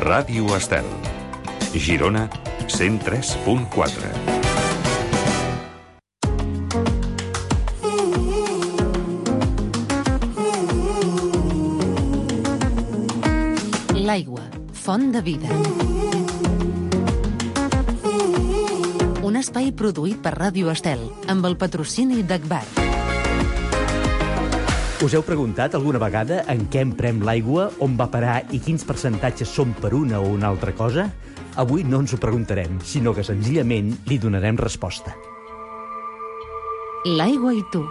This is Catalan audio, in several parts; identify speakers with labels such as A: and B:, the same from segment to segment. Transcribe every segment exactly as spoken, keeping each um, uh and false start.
A: Ràdio Estel. Girona, cent tres punt quatre.
B: L'aigua, font de vida. Un espai produït per Ràdio Estel, amb el patrocini d'Agbar.
C: Us heu preguntat alguna vegada en què emprem l'aigua, on va parar i quins percentatges són per una o una altra cosa? Avui no ens ho preguntarem, sinó que senzillament li donarem resposta.
B: L'aigua i tu.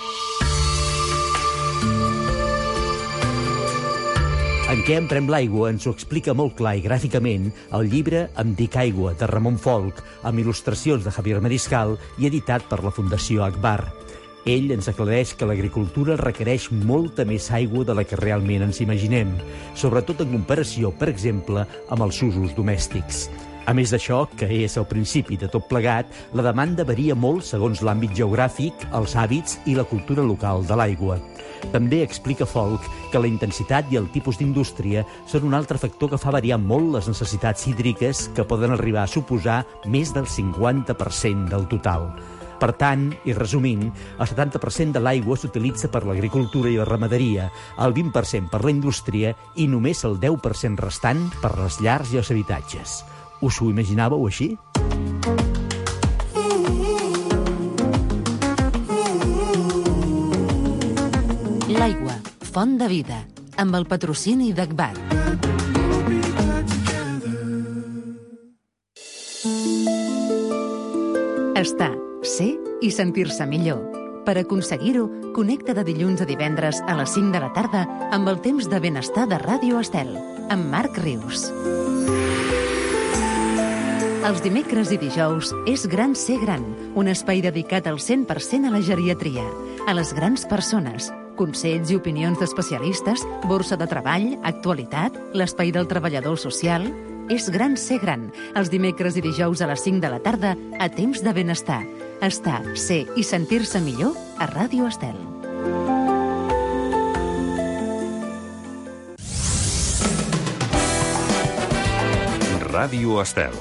C: En què emprem l'aigua ens ho explica molt clar i gràficament el llibre Em dic aigua, de Ramon Folch, amb il·lustracions de Javier Mariscal i editat per la Fundació Agbar. Ell ens aclareix que l'agricultura requereix molta més aigua de la que realment ens imaginem, sobretot en comparació, per exemple, amb els usos domèstics. A més d'això, que és el principi de tot plegat, la demanda varia molt segons l'àmbit geogràfic, els hàbits i la cultura local de l'aigua. També explica Folch que la intensitat i el tipus d'indústria són un altre factor que fa variar molt les necessitats hídriques, que poden arribar a suposar més del cinquanta per cent del total. Per tant, i resumint, el setanta per cent de l'aigua s'utilitza per l'agricultura i la ramaderia, el vint per cent per la indústria i només el deu per cent restant per les llars i els habitatges. Us ho imaginàveu així?
B: L'aigua, font de vida, amb el patrocini d'Agbar. Estar, ser i sentir-se millor. Per aconseguir-ho, connecta de dilluns a divendres a les cinc de la tarda amb el temps de benestar de Ràdio Estel, amb Marc Rius. Els dimecres i dijous és Gran Ser Gran, un espai dedicat al cent per cent a la geriatria, a les grans persones, consells i opinions d'especialistes, borsa de treball, actualitat, l'espai del treballador social. És Gran Ser Gran, els dimecres i dijous a les cinc de la tarda, a temps de benestar. Estar, ser i sentir-se millor a Ràdio Estel.
A: Ràdio Estel.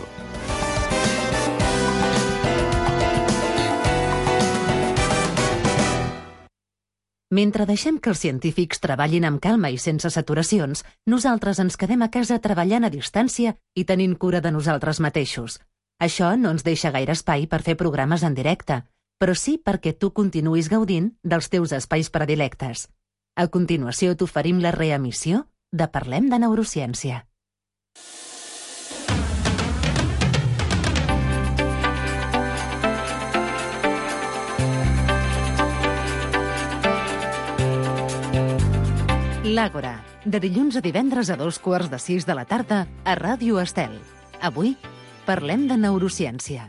B: Mentre deixem que els científics treballin amb calma i sense saturacions, nosaltres ens quedem a casa treballant a distància i tenint cura de nosaltres mateixos. Això no ens deixa gaire espai per fer programes en directe, però sí perquè tu continuïs gaudint dels teus espais predilectes. A continuació t'oferim la reemissió de Parlem de Neurociència. L'Àgora, de dilluns a divendres a dos quarts de sis de la tarda a Ràdio Estel. Avui parlem de neurociència.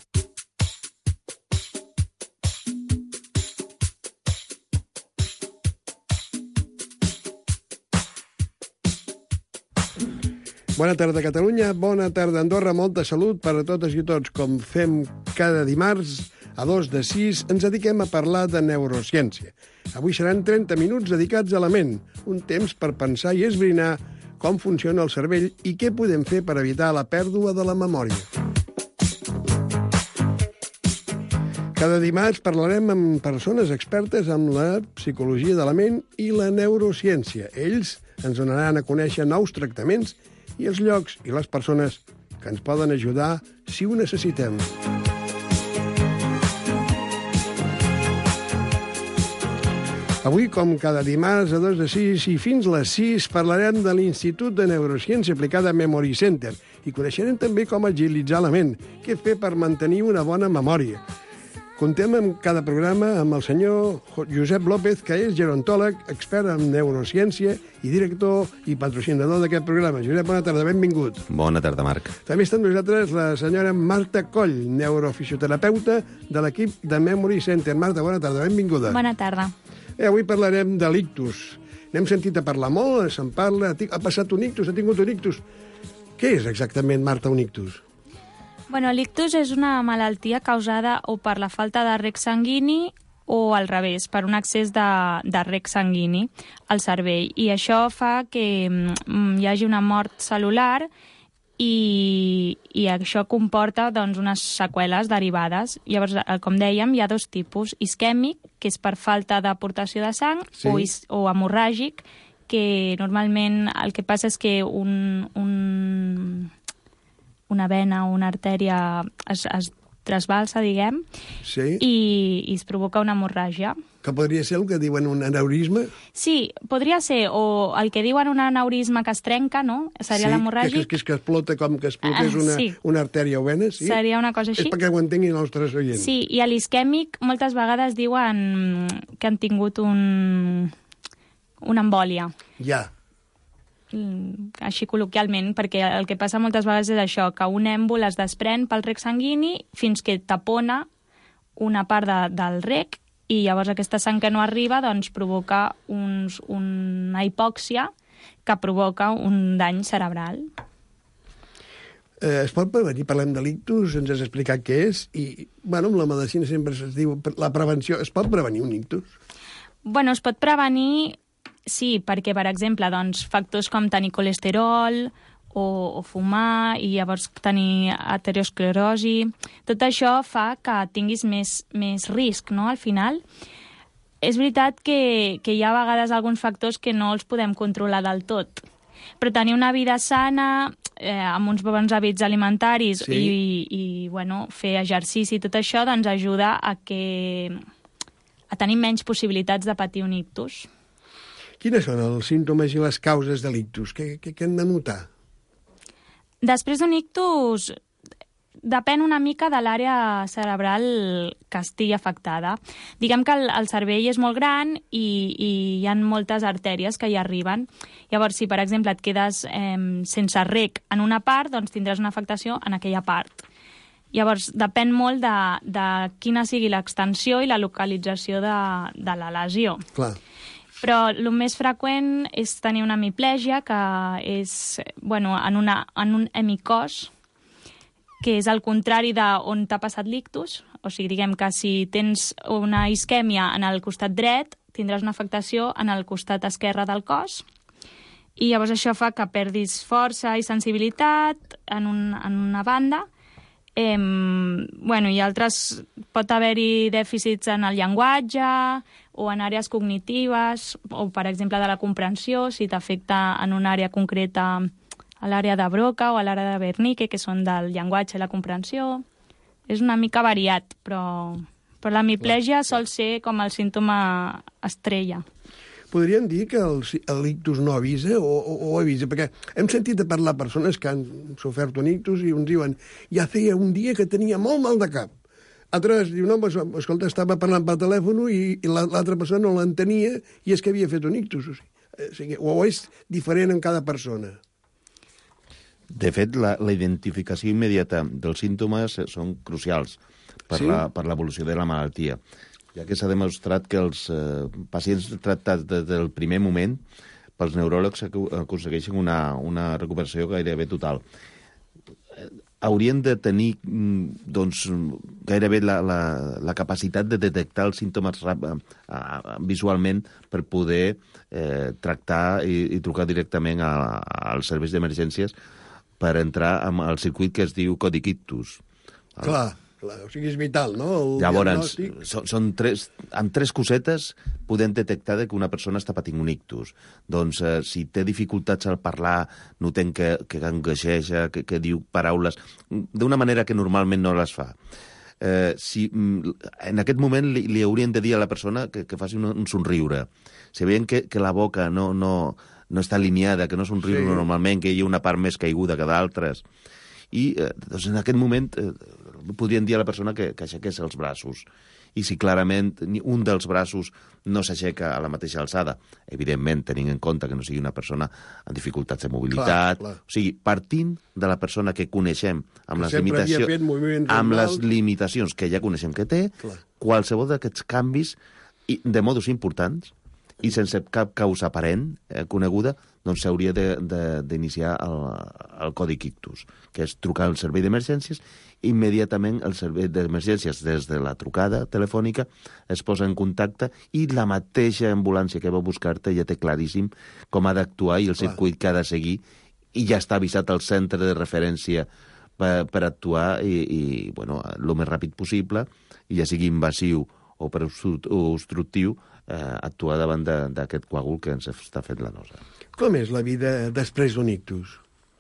D: Bona tarda, Catalunya. Bona tarda, Andorra. Molta salut per a totes i tots. Com fem cada dimarts, a dos de sis, ens dediquem a parlar de neurociència. Avui seran trenta minuts dedicats a la ment, un temps per pensar i esbrinar com funciona el cervell i què podem fer per evitar la pèrdua de la memòria. Cada dimarts parlarem amb persones expertes en la psicologia de la ment i la neurociència. Ells ens donaran a conèixer nous tractaments i els llocs i les persones que ens poden ajudar si ho necessitem. Avui, com cada dimarts a dos de sis i fins les sis, parlarem de l'Institut de Neurociència Aplicada Memory Center i coneixerem també com agilitzar la ment, què fer per mantenir una bona memòria. Contem en cada programa amb el senyor Josep López, que és gerontòleg, expert en neurociència i director i patrocinador d'aquest programa. Josep, bona tarda, benvingut.
E: Bona tarda, Marc.
D: També està amb nosaltres la senyora Marta Coll, neurofisioterapeuta de l'equip de Memory Center. Marta, bona tarda, benvinguda.
F: Bona tarda.
D: Eh, avui parlarem de l'ictus. N'hem sentit a parlar molt, se'n parla, ha passat un ictus, ha tingut un ictus. Què és exactament, Marta, un ictus?
F: Bueno, l'ictus és una malaltia causada o per la falta de reg sanguini o al revés, per un excés de, de reg sanguini al cervell. I això fa que mm, hi hagi una mort cel·lular i, i això comporta doncs, unes seqüeles derivades. Llavors, com dèiem, hi ha dos tipus. Isquèmic, que és per falta d'aportació de sang, sí. o, is, o hemorràgic, que normalment el que passa és que un, un, una vena o una artèria es, es trasbalsa, diguem,
D: sí.
F: i, i es provoca una hemorràgia.
D: Que podria ser el que diuen un aneurisma?
F: Sí, podria ser, o el que diuen un aneurisma que es trenca, no? Seria
D: sí,
F: l'hemorràgic.
D: Sí, que, que explota com que explotés una,
F: uh, sí.
D: una artèria o vena, sí?
F: Seria una cosa així.
D: És perquè ho entenguin els nostres oients.
F: Sí, i a l'isquèmic moltes vegades diuen que han tingut un, una embòlia.
D: Ja.
F: Així col·loquialment, perquè el que passa moltes vegades és això, que un èmbol es desprèn pel rec sanguini fins que tapona una part de, del rec i llavors aquesta sang que no arriba doncs, provoca uns, una hipòxia que provoca un dany cerebral.
D: Eh, es pot prevenir? Parlem de l'ictus, ens has explicat què és, i bueno, amb la medicina sempre es diu la prevenció. Es pot prevenir un ictus?
F: Bueno, es pot prevenir, sí, perquè, per exemple, doncs, factors com tenir colesterol o, o fumar i llavors tenir aterosclerosi, tot això fa que tinguis més, més risc, no?, al final. És veritat que, que hi ha a vegades alguns factors que no els podem controlar del tot, però tenir una vida sana, eh, amb uns bons hàbits alimentaris sí. i, i bueno, fer exercici i tot això doncs, ajuda a, que, a tenir menys possibilitats de patir un ictus.
D: Quines són els símptomes i les causes de l'ictus? Què, què, què hem de notar?
F: Després d'un ictus, depèn una mica de l'àrea cerebral que estigui afectada. Diguem que el, el cervell és molt gran i, i hi ha moltes artèries que hi arriben. Llavors, si per exemple et quedes eh, sense rec en una part, doncs tindràs una afectació en aquella part. Llavors, depèn molt de, de quina sigui l'extensió i la localització de, de la lesió.
D: Clar.
F: Però el més freqüent és tenir una hemiplegia, que és bueno, en, una, en un hemicòs, que és al contrari d'on t'ha passat l'ictus. O sigui, diguem que si tens una isquèmia en el costat dret, tindràs una afectació en el costat esquerre del cos. I llavors això fa que perdis força i sensibilitat en, un, en una banda. Eh, bueno, i altres, pot haver-hi dèficits en el llenguatge o en àrees cognitives, o per exemple de la comprensió, si t'afecta en una àrea concreta, a l'àrea de Broca o a l'àrea de Wernicke, que són del llenguatge i la comprensió. És una mica variat, però, però la hemiplegia sol ser com el símptoma estrella.
D: Podríem dir que el, l'ictus no avisa o, o, o avisa? Perquè hem sentit de parlar persones que han sofert un ictus i uns diuen ja feia un dia que tenia molt mal de cap. Altres diuen, no, escolta, estava parlant per telèfon i, i l'altra persona no l'entenia i és que havia fet un ictus. O sigui, o és diferent en cada persona?
E: De fet, la, la identificació immediata dels símptomes són crucials per sí? l'evolució de la malaltia, ja que s'ha demostrat que els eh, pacients tractats des del primer moment pels neuròlegs aconsegueixen una, una recuperació gairebé total. Haurien de tenir doncs, gairebé la, la, la capacitat de detectar els símptomes rap, eh, visualment per poder eh, tractar i, i trucar directament a, als serveis d'emergències per entrar al circuit que es diu codi ictus.
D: Clar, clar, o sigui, és vital, no? El
E: Llavors, són, són tres, amb tres cosetes podem detectar que una persona està patint un ictus. Doncs eh, si té dificultats al parlar, notem que, que engaixeja, que, que diu paraules d'una manera que normalment no les fa. Eh, si en aquest moment li, li haurien de dir a la persona que, que faci un, un somriure. Si veiem que, que la boca no... no no està alineada, que no somriu sí. normalment, que hi ha una part més caiguda que d'altres. I eh, doncs en aquest moment eh, podrien dir a la persona que, que aixequés els braços. I si clarament un dels braços no s'aixeca a la mateixa alçada, evidentment tenint en compte que no sigui una persona amb dificultats de mobilitat, clar, clar. O sigui, partint de la persona que coneixem amb, les, limitacions, amb les limitacions que ja coneixem que té, clar. Qualsevol d'aquests canvis de modus importants i sense cap causa aparent eh, coneguda, doncs s'hauria d'iniciar el, el codi ictus, que és trucar al servei d'emergències. Immediatament el servei d'emergències, des de la trucada telefònica, es posa en contacte i la mateixa ambulància que va buscar-te ja té claríssim com ha d'actuar i el circuit que ha de seguir i ja està avisat al centre de referència per, per actuar i, i bueno, el més ràpid possible, i ja sigui invasiu o per obstructiu, eh, actuar davant d'aquest coàgul que ens està fent la nosa.
D: Com és la vida després d'un ictus?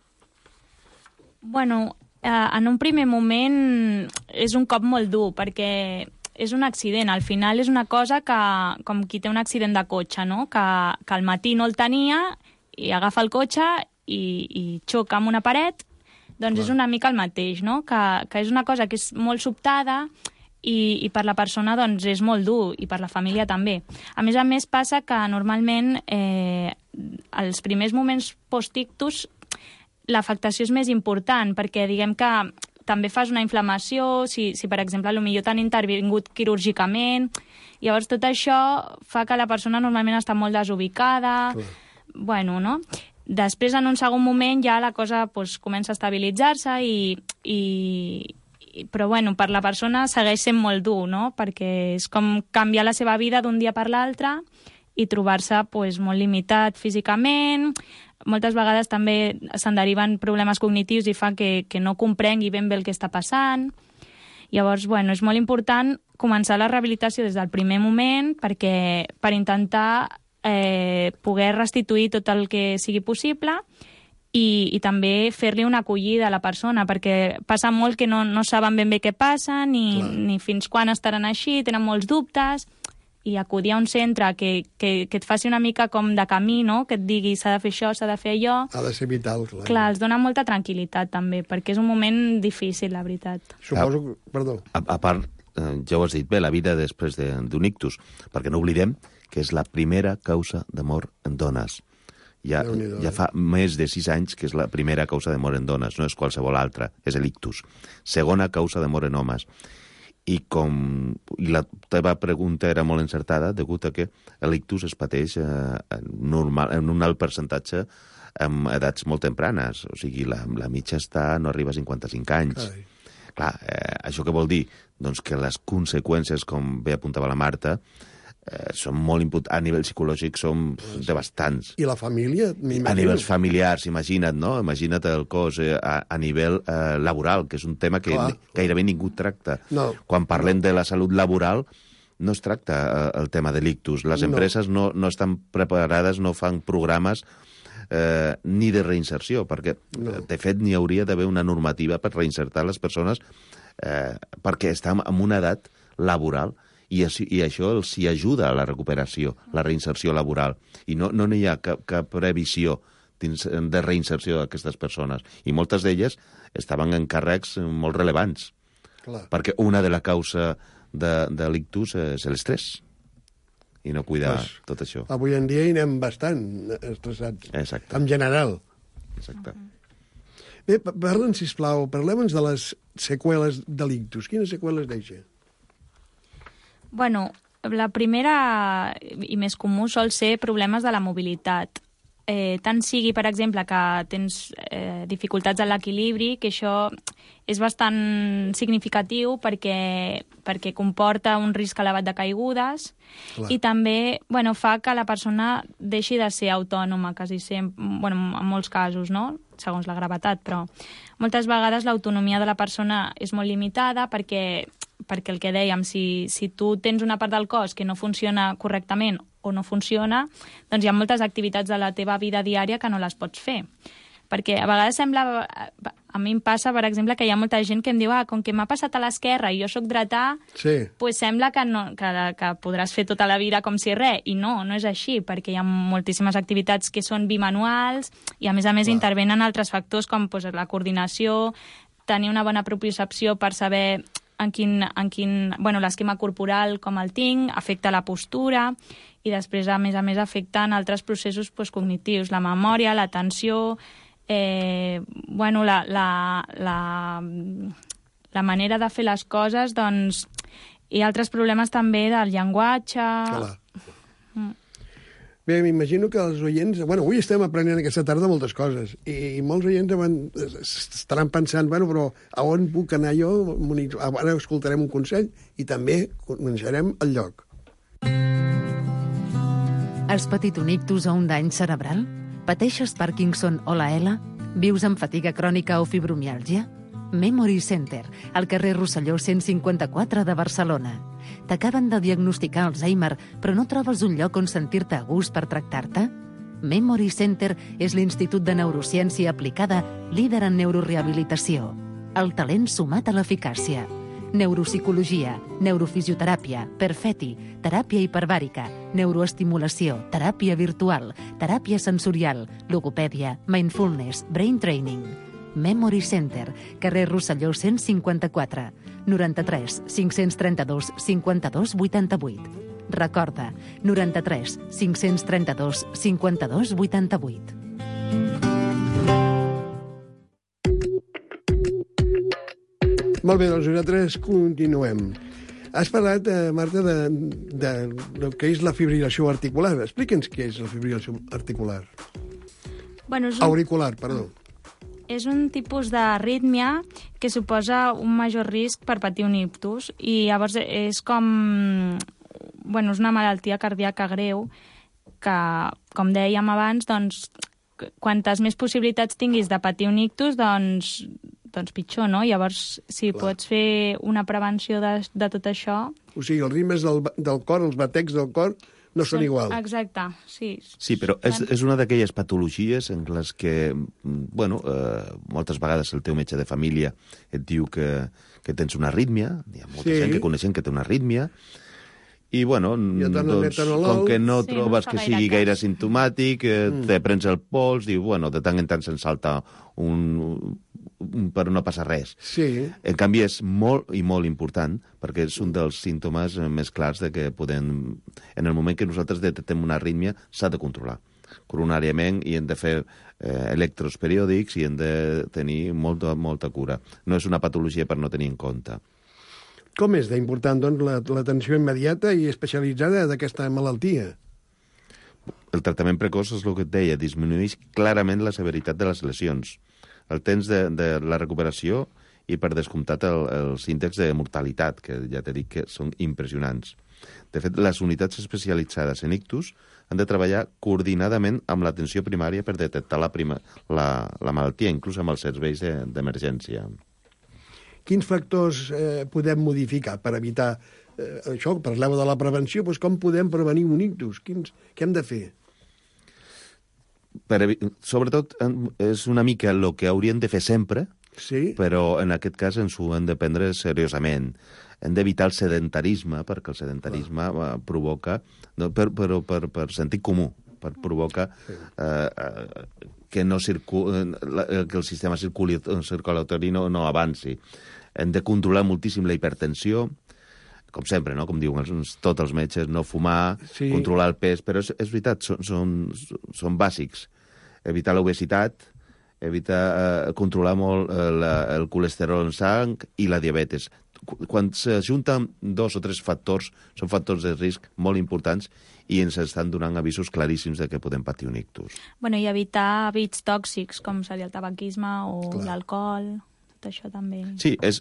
F: Bueno, eh, en un primer moment és un cop molt dur, perquè és un accident. Al final és una cosa que, com qui té un accident de cotxe, no? Que, que al matí no el tenia i agafa el cotxe i, i xoca amb una paret, doncs Clar. És una mica el mateix, no? Que, que és una cosa que és molt sobtada i, i per la persona doncs, és molt dur, i per la família també. A més a més, passa que normalment eh, els primers moments post-ictus l'afectació és més important, perquè diguem que també fas una inflamació, si, si per exemple potser t'han intervingut quirúrgicament, llavors tot això fa que la persona normalment està molt desubicada, Clar. Bueno, no? Després, en un segon moment, ja la cosa pues, comença a estabilitzar-se, i, i, i, però bueno, per la persona segueix sent molt dur, no? Perquè és com canviar la seva vida d'un dia per l'altre i trobar-se pues, molt limitat físicament. Moltes vegades també se'n deriven problemes cognitius i fa que, que no comprengui ben bé el que està passant. Llavors, bueno, és molt important començar la rehabilitació des del primer moment perquè per intentar eh, poder restituir tot el que sigui possible i, i també fer-li una acollida a la persona, perquè passa molt que no, no saben ben bé què passa ni, ni fins quan estaran així, tenen molts dubtes, i acudir a un centre que, que, que et faci una mica com de camí, no? Que et digui s'ha de fer això, s'ha de fer allò.
D: Ha de ser vital, clar.
F: Clar, els dona molta tranquil·litat també, perquè és un moment difícil, la veritat.
D: Suposo que... Perdó.
E: A, a part, eh, ja ho has dit bé, la vida després d'un de, ictus, perquè no oblidem que és la primera causa de mort en dones. Ja, ja fa més de sis anys que és la primera causa de mort en dones, no és qualsevol altra, és l'ictus. Segona causa de mort en homes. I com i la teva pregunta era molt encertada, degut a que l'ictus es pateix eh, normal, en un alt percentatge en edats molt tempranes. O sigui, la, la mitja està, no arriba a cinquanta-cinc anys. Ai. Clar, eh, això què vol dir? Doncs que les conseqüències, com bé apuntava la Marta, eh, són molt imput... a nivell psicològic són pff, devastants.
D: I la família?
E: A nivells familiars, imagina't, no? Imagina't el cos eh, a, a nivell eh, laboral, que és un tema que Clar. Gairebé ningú tracta.
D: No.
E: Quan parlem no. de la salut laboral, no es tracta eh, el tema de l'ictus. Les empreses no. No, no estan preparades, no fan programes eh, ni de reinserció, perquè, no. de fet, n'hi hauria d'haver una normativa per reinsertar les persones eh, perquè estan en una edat laboral i, i això els hi ajuda a la recuperació, la reinserció laboral. I no no hi ha cap, cap previsió de reinserció d'aquestes persones. I moltes d'elles estaven en càrrecs molt rellevants. Clar. Perquè una de la causa de, de l'ictus és l'estrès. I no cuidar pues, tot això.
D: Avui en dia hi anem bastant estressats.
E: Exacte.
D: En general.
E: Exacte.
D: Bé, parlen, sisplau, parlem-nos de les seqüeles de l'ictus. Quines seqüeles deixa?
F: Bueno, la primera i més comú sol ser problemes de la mobilitat. Eh, tant sigui, per exemple, que tens eh, dificultats en l'equilibri, que això és bastant significatiu perquè, perquè comporta un risc elevat de caigudes. Clar. I també bueno, fa que la persona deixi de ser autònoma, quasi sempre, bueno, en molts casos, no? Segons la gravetat, però moltes vegades l'autonomia de la persona és molt limitada perquè, perquè el que dèiem, si, si tu tens una part del cos que no funciona correctament o no funciona, doncs hi ha moltes activitats de la teva vida diària que no les pots fer. Perquè a vegades sembla... A mi em passa, per exemple, que hi ha molta gent que em diu ah, com que m'ha passat a l'esquerra i jo sóc dretà, sí. pues sembla que, no, que, que podràs fer tota la vida com si res. I no, no és així, perquè hi ha moltíssimes activitats que són bimanuals i, a més a més, Clar. intervenen altres factors com pues, la coordinació, tenir una bona propiocepció per saber en quin, en quin, bueno, l'esquema corporal com el tinc, afecta la postura i després, a més a més, afecta en altres processos pues, cognitius, la memòria, l'atenció, eh, bueno, la, la, la, la manera de fer les coses, doncs, hi ha altres problemes també del llenguatge...
D: Clar. Mm. Bé, m'imagino que els oients... Bueno, avui estem aprenent aquesta tarda moltes coses i, i molts oients van, estaran pensant, bueno, però a on puc anar jo? Ara escoltarem un consell i també coneixerem el lloc.
B: Has patit un ictus o un dany cerebral? Pateixes Parkinson o la E L A? Vius amb fatiga crònica o fibromiàlgia? Memory Center, al carrer Rosselló cent cinquanta-quatre de Barcelona. T'acaben de diagnosticar Alzheimer, però no trobes un lloc on sentir-te a gust per tractar-te? Memory Center és l'Institut de Neurociència Aplicada líder en neurorehabilitació. El talent sumat a l'eficàcia. Neuropsicologia, neurofisioteràpia, perfeti, teràpia hiperbàrica, neuroestimulació, teràpia virtual, teràpia sensorial, logopèdia, mindfulness, brain training. Memory Center, carrer Rosselló cent cinquanta-quatre, noranta-tres cinc-cents trenta-dos cinquanta-dos vuitanta-vuit. Recorda, noranta-tres cinc-cents trenta-dos cinquanta-dos vuitanta-vuit.
D: Molt bé, doncs nosaltres continuem. Has parlat, eh, Marta, de, de, de què és la fibrilació articular. Explica'ns què és la fibrilació articular.
F: Bueno, és un...
D: Auricular, perdó.
F: És un tipus d'arrítmia que suposa un major risc per patir un ictus i llavors és com... Bueno, és una malaltia cardíaca greu que, com dèiem abans, doncs, quantes més possibilitats tinguis de patir un ictus, doncs, doncs pitjor, no? Llavors, si
D: Clar.
F: pots fer una prevenció de, de tot això...
D: O sigui, els ritmes del, del cor, els batecs del cor, no són igual.
F: Exacte, sí.
E: Sí, però és, és una d'aquelles patologies en les que, bueno, eh, moltes vegades el teu metge de família et diu que, que tens una arrítmia, hi ha molta
D: Sí.
E: gent que coneixen que té una arrítmia, i, bueno,
D: I et donen
E: doncs,
D: metanol.
E: com que no
F: Sí,
E: trobes
F: no fa
E: que
F: gaire
E: sigui
F: cas.
E: gaire simptomàtic, eh,
D: Mm.
E: te prens el pols, diu, bueno, de tant en tant se'n salta un, un... però no passa res.
D: Sí.
E: En canvi, és molt i molt important, perquè és un dels símptomes més clars de que podem... En el moment que nosaltres detectem una arrítmia, s'ha de controlar coronàriament i hem de fer eh, electros periòdics i hem de tenir molta, molta cura. No és una patologia per no tenir en compte.
D: Com és d'important, doncs, la- l'atenció immediata i especialitzada d'aquesta malaltia?
E: El tractament precoç és el que et deia, disminueix clarament la severitat de les lesions, el temps de, de la recuperació i, per descomptat, el, els índexs de mortalitat, que ja t'he dit que són impressionants. De fet, les unitats especialitzades en ictus han de treballar coordinadament amb l'atenció primària per detectar la, prima, la, la malaltia, inclús amb els serveis de- d'emergència.
D: Quins factors eh, podem modificar per evitar eh, això? Parleu de la prevenció, doncs com podem prevenir un ictus? Quins, què hem de fer?
E: Per, evi- sobretot, en- és una mica el que hauríem de fer sempre,
D: Sí?
E: però en aquest cas ens ho hem de prendre seriosament. Hem d'evitar el sedentarisme, perquè el sedentarisme eh, provoca, no, per, però per, per sentit comú, per provocar eh, eh, que, no circu, eh, la- que el sistema circuli, circulatori no, no avanci. Hem de controlar moltíssim la hipertensió, com sempre, no? Com diuen els, tots els metges, no fumar,
D: Sí.
E: controlar el pes, però és, és veritat, són, són, són bàsics. Evitar l'obesitat, evitar eh, controlar molt eh, la, el colesterol en sang i la diabetes. Qu- Quan s'ajunten dos o tres factors, són factors de risc molt importants i ens estan donant avisos claríssims de que podem patir un ictus.
F: Bueno, i evitar hàbits tòxics, com seria el tabaquisme o
D: Clar.
F: l'alcohol, tot això també.
E: Sí, és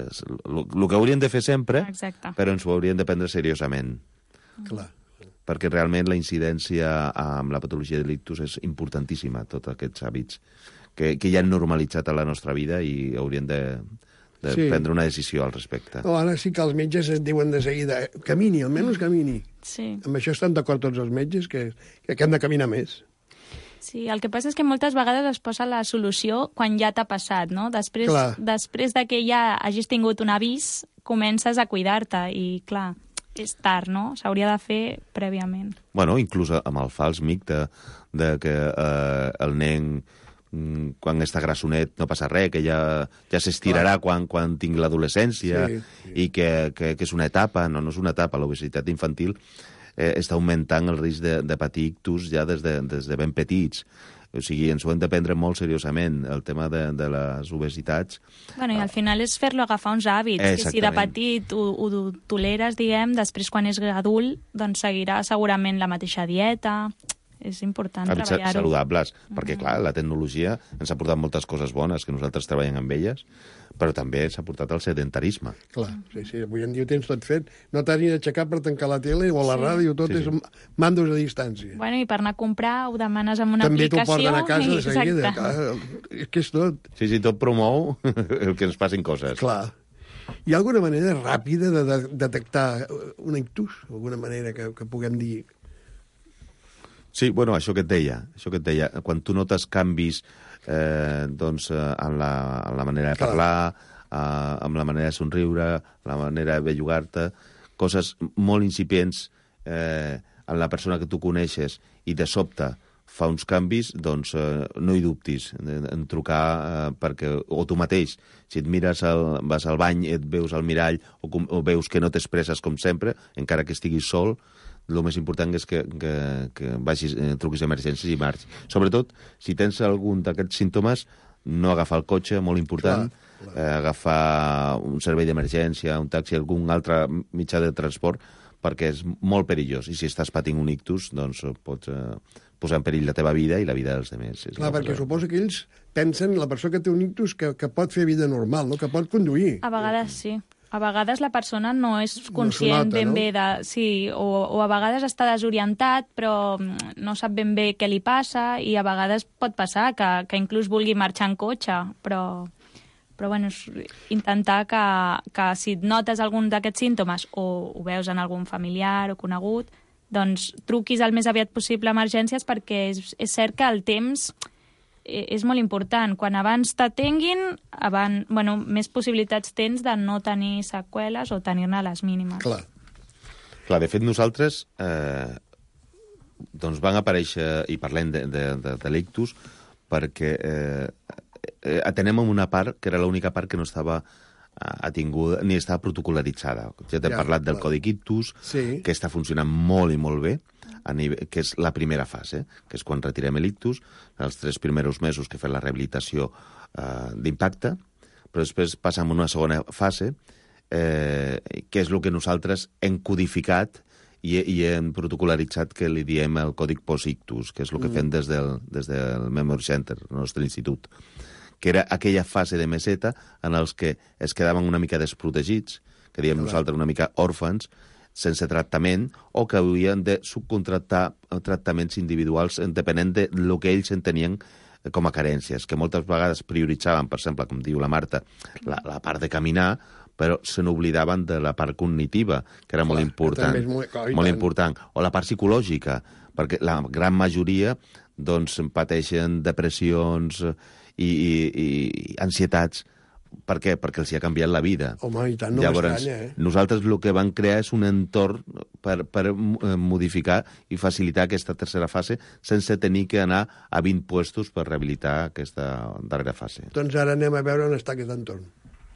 E: el que hauríem de fer sempre,
F: Exacte.
E: però ens ho hauríem de prendre seriosament,
D: Clar.
E: perquè realment la incidència amb la patologia de l'ictus és importantíssima, tots aquests hàbits que, que ja han normalitzat a la nostra vida i hauríem de, de
D: Sí.
E: prendre una decisió al respecte.
D: No, ara sí que els metges et diuen de seguida camini, almenys camini.
F: Sí.
D: Amb això estan d'acord tots els metges, que, que hem de caminar més.
F: Sí, el que passa és que moltes vegades es posa la solució quan ja t'ha passat, no? Després,
D: Clar.
F: després de que ja hagis tingut un avís, comences a cuidar-te i, clar, és tard, no? S'hauria de fer prèviament.
E: Bueno, inclús amb el fals mic de, de que eh, el nen, mm, quan està grassonet, no passa res, que ja, ja s'estirarà quan, quan tingui l'adolescència
D: Sí, sí.
E: i que, que, que és una etapa. No, no és una etapa. L'obesitat infantil eh, està augmentant el risc de, de patir ictus ja des de, des de ben petits. O sigui, ens ho hem de prendre molt seriosament, el tema de, de les obesitats.
F: Bueno, i al final és fer-lo agafar uns hàbits, que si de
E: Exactament.
F: petit ho, ho toleres, diguem, després quan és adult, doncs seguirà segurament la mateixa dieta, és important
E: Hàbits
F: treballar-ho.
E: saludables, perquè, clar, la tecnologia ens ha portat moltes coses bones, que nosaltres treballem amb elles, però també s'ha portat el sedentarisme.
D: Clar, sí, sí, avui en dia ho tens tot fet. No t'has ni d'aixecar per tancar la tele o la
F: Sí.
D: ràdio, tot
E: Sí,
D: és
E: sí.
D: mandos a distància.
F: Bueno, i per anar a comprar ho demanes amb una
D: També t'ho
F: aplicació.
D: porten a casa de
F: i-
D: seguida.
F: Exacte.
D: Clar, és que és tot.
E: Sí, sí, tot promou el que ens passin coses.
D: Clar. Hi ha alguna manera ràpida de, de detectar un ictus? Alguna manera que, que puguem dir...
E: Sí, bueno, això que et deia, això que et deia, quan tu notes canvis eh, doncs, eh, en, la, en la manera de
D: Clar.
E: parlar, eh, amb la manera de somriure, la manera de bellugar-te, coses molt incipients eh, en la persona que tu coneixes i de sobte fa uns canvis, doncs eh, no hi dubtis en, en trucar eh, perquè, o tu mateix, si et mires, al, vas al bany, et veus al mirall o, com, o veus que no t'expresses com sempre, encara que estiguis sol, el més important és que, que, que vagis, eh, truquis d'emergències i marxis. Sobretot, si tens algun d'aquests símptomes, no agafar el cotxe, molt important,
D: Clar, clar.
E: Eh, agafar un servei d'emergència, un taxi, algun altre mitjà de transport, perquè és molt perillós. I si estàs patint un ictus, doncs pots eh, posar en perill la teva vida i la vida dels altres. És
D: Clar,
E: una
D: perquè
E: cosa-
D: suposo que ells pensen, la persona que té un ictus, que, que pot fer vida normal, no? Que pot conduir.
F: A vegades sí. A vegades la persona no és conscient
D: nota,
F: ben
D: no?
F: bé de... Sí, o, o a vegades està desorientat, però mm, no sap ben bé què li passa, i a vegades pot passar que, que inclús vulgui marxar en cotxe, però, però bueno, és intentar que, que si et notes algun d'aquests símptomes o ho veus en algun familiar o conegut, doncs truquis el més aviat possible a emergències, perquè és, és cert que el temps és molt important. Quan abans t'atenguin, abans, bueno, més possibilitats tens de no tenir seqüeles o tenir-ne les mínimes.
D: Clar.
E: Clar, de fet, nosaltres eh, doncs van aparèixer, i parlem de, de, de, de l'ictus, perquè eh, eh, atenem en una part que era l'única part que no estava atinguda ni estava protocolaritzada. Ja t'he
D: Ja,
E: parlat del
D: clar.
E: còdic ictus,
D: Sí.
E: que està funcionant molt i molt bé, a nivell, que és la primera fase, que és quan retirem l'ictus, els tres primers mesos que fem la rehabilitació eh, d'impacte, però després passam a una segona fase, eh, que és el que nosaltres hem codificat i, i hem protocolaritzat, que li diem el còdic post-ictus, que és el que mm. fem des del, des del Memory Center, el nostre institut, que era aquella fase de meseta en els que es quedaven una mica desprotegits, que diem nosaltres una mica òrfans, sense tractament, o que havien de subcontractar tractaments individuals depenent de lo que ells entenien com a carències, que moltes vegades prioritzaven, per exemple, com diu la Marta, la, la part de caminar, però se n'oblidaven de la part cognitiva, que era
D: Clar,
E: molt
D: que
E: important.
D: també és molt- oh, i
E: molt
D: tant.
E: important. O la part psicològica, perquè la gran majoria doncs, pateixen depressions i, i, i ansietats. Per què? Perquè els hi ha canviat la vida.
D: Home, i tant, no
E: Llavors,
D: m'estranya, eh?
E: nosaltres el que vam crear és un entorn per, per eh, modificar i facilitar aquesta tercera fase sense tenir que anar a vint puestos per rehabilitar aquesta darrera fase.
D: Doncs ara anem a veure on està aquest entorn.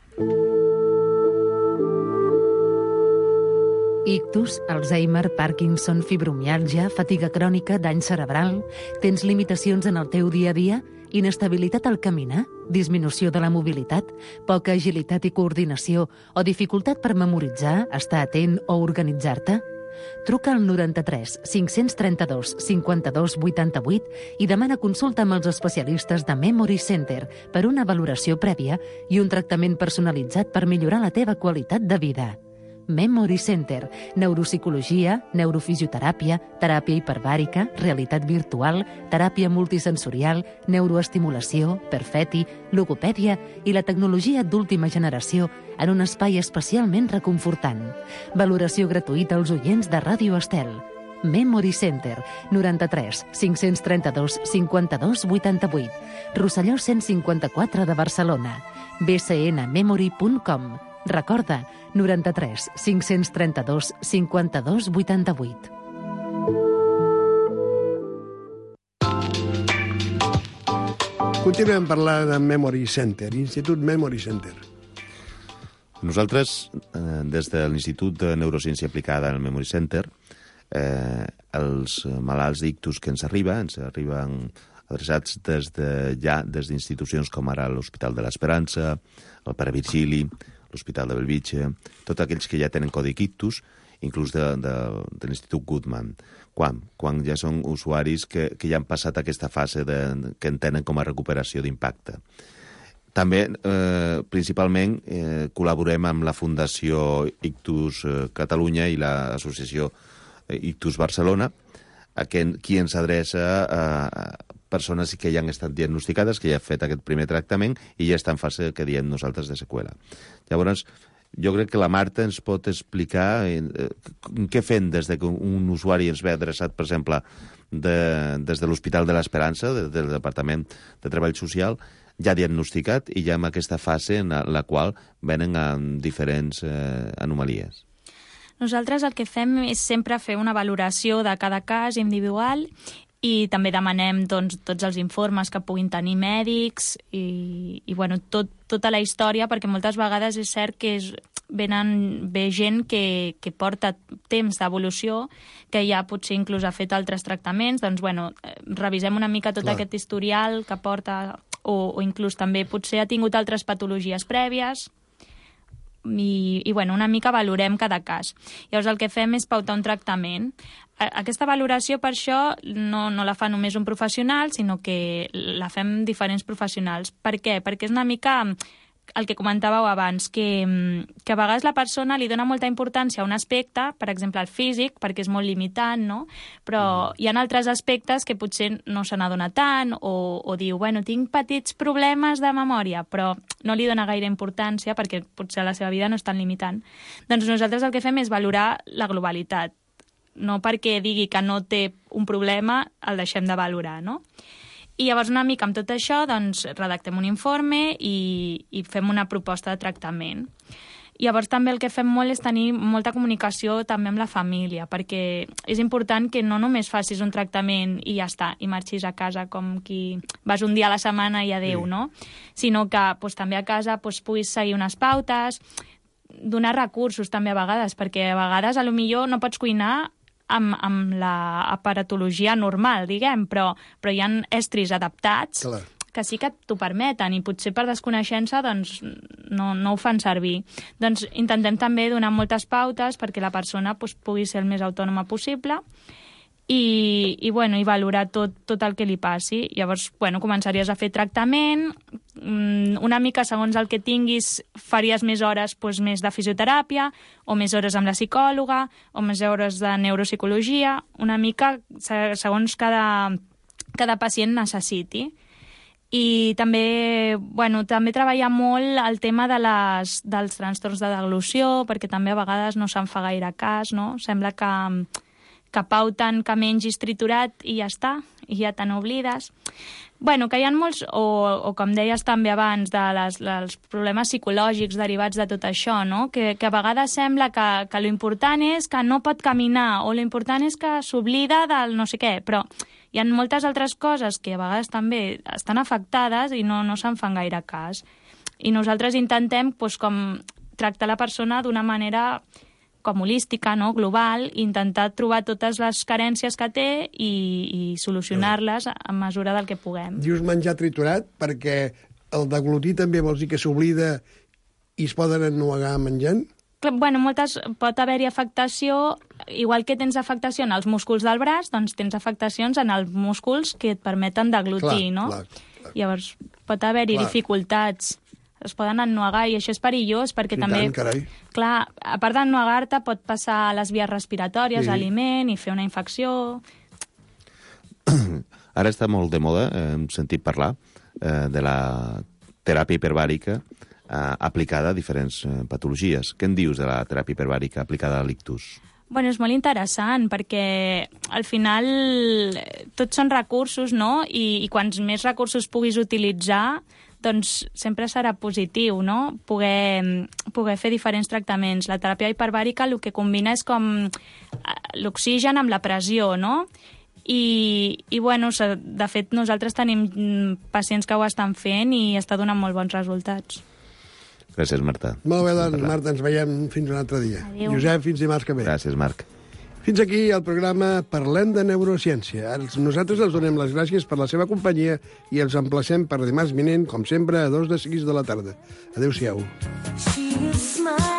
B: Ictus, Alzheimer, Parkinson, fibromiàlgia, fatiga crònica, dany cerebral... Tens limitacions en el teu dia a dia? Inestabilitat al caminar? Disminució de la mobilitat? Poca agilitat i coordinació? O dificultat per memoritzar, estar atent o organitzar-te? Truca al noranta-tres cinc-cents trenta-dos cinquanta-dos vuitanta-vuit i demana consulta amb els especialistes de Memory Center per una valoració prèvia i un tractament personalitzat per millorar la teva qualitat de vida. Memory Center, neuropsicologia, neurofisioteràpia, teràpia hiperbàrica, realitat virtual, teràpia multisensorial, neuroestimulació, perfeti, logopèdia i la tecnologia d'última generació en un espai especialment reconfortant. Valoració gratuïta als oients de Ràdio Estel. Memory Center, noranta-tres cinc-cents trenta-dos cinquanta-dos vuitanta-vuit, Rosselló cent cinquanta-quatre de Barcelona, b c n memory punt com. Recorda, noranta-tres cinc-cents trenta-dos cinquanta-dos vuitanta-vuit.
D: Continuem parlant de Memory Center, Institut Memory Center.
E: Nosaltres, eh, des de l'Institut de Neurociència Aplicada al Memory Center, eh, els malalts d'ictus que ens arriba, ens arriben adreçats des de ja des d'institucions com ara l'Hospital de l'Esperança, el Pare Virgili, l'Hospital de Bellvitge, tots aquells que ja tenen còdic ictus, inclús de, de, de l'Institut Goodman. Quan? Quan ja són usuaris que, que ja han passat aquesta fase de, que entenen com a recuperació d'impacte. També, eh, principalment, eh, col·laborem amb la Fundació Ictus eh, Catalunya i l'Associació Ictus Barcelona, a qui, qui ens adreça a persones que ja han estat diagnosticades, que ja han fet aquest primer tractament i ja està en fase que diem nosaltres de seqüela. Llavors, jo crec que la Marta ens pot explicar eh, què fem des de que un usuari ens ve adreçat, per exemple, de, des de l'Hospital de l'Esperança, de, del Departament de Treball Social, ja diagnosticat i ja en aquesta fase en la, la qual venen amb diferents eh, anomalies.
F: Nosaltres el que fem és sempre fer una valoració de cada cas individual i també demanem doncs, tots els informes que puguin tenir mèdics i, i bueno, tot, tota la història, perquè moltes vegades és cert que és, venen, ve gent que, que porta temps d'evolució, que ja potser inclús ha fet altres tractaments, doncs bueno, revisem una mica tot Clar. Aquest historial que porta, o, o inclús també potser ha tingut altres patologies prèvies, i, i bueno, una mica valorem cada cas. Llavors el que fem és pautar un tractament. Aquesta valoració, per això, no, no la fa només un professional, sinó que la fem diferents professionals. Per què? Perquè és una mica el que comentàveu abans, que, que a vegades la persona li dona molta importància a un aspecte, per exemple el físic, perquè és molt limitant, no? Però mm. hi ha altres aspectes que potser no se n'adona tant, o, o diu, bueno, tinc petits problemes de memòria, però no li dona gaire importància perquè potser la seva vida no és tan limitant. Doncs nosaltres el que fem és valorar la globalitat. No perquè digui que no té un problema, el deixem de valorar, no? I llavors una mica amb tot això doncs, redactem un informe i, i fem una proposta de tractament. Llavors també el que fem molt és tenir molta comunicació també amb la família, perquè és important que no només facis un tractament i ja està, i marxis a casa com qui vas un dia a la setmana i adéu, sí. no? Sinó que doncs, també a casa doncs, puguis seguir unes pautes, donar recursos també a vegades, perquè a vegades a lo millor no pots cuinar amb, amb l'aparatologia normal, diguem, però, però hi ha estris adaptats Clar. Que sí que t'ho permeten i potser per desconeixença doncs, no, no ho fan servir. Doncs intentem també donar moltes pautes perquè la persona doncs, pugui ser el més autònoma possible i, i, bueno, i valorar tot, tot el que li passi. Llavors, bueno, començaries a fer tractament, una mica segons el que tinguis faries més hores doncs, més de fisioteràpia o més hores amb la psicòloga o més hores de neuropsicologia, una mica segons cada, cada pacient necessiti. I també, bueno, també treballar molt el tema de les, dels trastorns de deglució, perquè també a vegades no se'n fa gaire cas, no? Sembla que, que pauten que mengis triturat i ja està, i ja te n'oblides. Bueno, que hi ha molts, o, o com deies també abans, de les, dels problemes psicològics derivats de tot això, no? Que, que a vegades sembla que, que l'important és que no pot caminar, o l'important és que s'oblida del no sé què, però hi ha moltes altres coses que a vegades també estan afectades i no, no se'n fan gaire cas. I nosaltres intentem doncs, com tractar la persona d'una manera com holística, no? Global, i intentar trobar totes les carències que té i, i solucionar-les a mesura del que puguem.
D: Dius menjar triturat perquè el deglutir també vols dir que s'oblida i es poden ennuegar menjant?
F: Bueno, moltes, pot haver-hi afectació, igual que tens afectació en els músculs del braç, doncs tens afectacions en els músculs que et permeten deglutir, clar, no? Clar, clar. Llavors, pot haver-hi dificultats, es poden ennuegar, i això és perillós, perquè I també... Tant, carai. Clar, a part d'ennuegar-te, pot passar a les vies respiratòries, sí. aliment, i fer una infecció...
E: Ara està molt de moda, hem sentit parlar, eh, de la teràpia hiperbàrica, Uh, aplicada a diferents uh, patologies. Què en dius de la teràpia hiperbàrica aplicada a l'ictus?
F: Bueno, és molt interessant, perquè al final tots són recursos, no? I, i quants més recursos puguis utilitzar, doncs sempre serà positiu, no? Poder, poder fer diferents tractaments. La teràpia hiperbàrica el que combina és com l'oxigen amb la pressió, no? I, i bueno, de fet, nosaltres tenim pacients que ho estan fent i està donant molt bons resultats.
E: Gràcies, Marta.
D: Molt bé, doncs, Marta, ens veiem fins un altre dia.
F: Adéu.
D: Josep, fins dimarts que ve.
E: Gràcies, Marc.
D: Fins aquí el programa Parlem de Neurociència. Nosaltres els donem les gràcies per la seva companyia i els emplacem per dimarts vinent, com sempre, a dos de sis de la tarda. Adéu-siau.